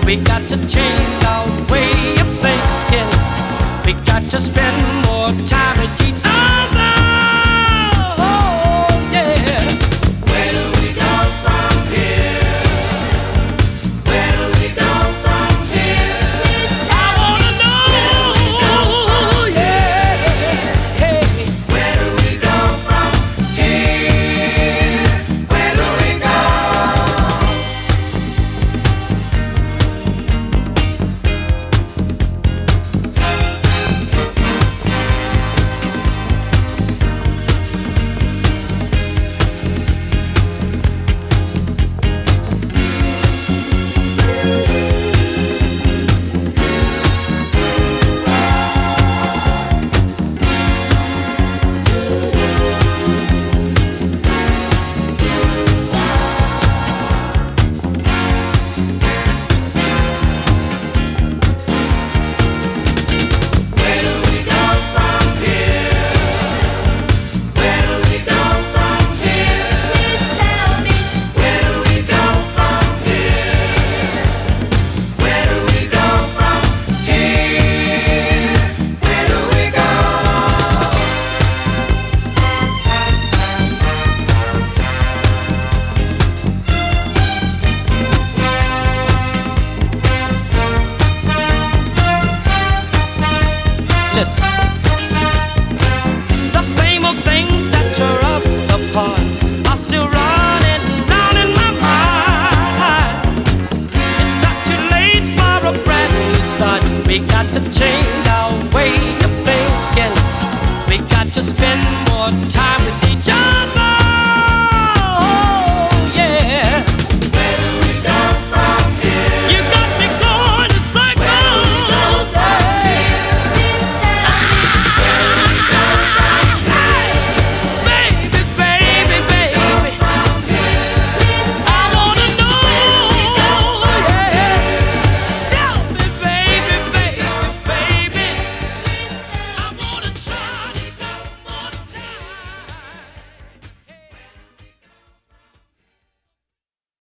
We got to change our way of thinking. We got to spend more time with each other. Oh, yeah. Where do we go from here? Where do we go from here? I wanna know. Yeah. Hey. Where do we go from here? Where do we go? Where do we go from here? Where do we go from here? Please tell me. Where do we go from here? Where do we go from here? Where do we go? Listen, the same old things that tore us apart are still running round in my mind. It's not too late for a brand new start. We got to change our way of thinking. We got to spend more time with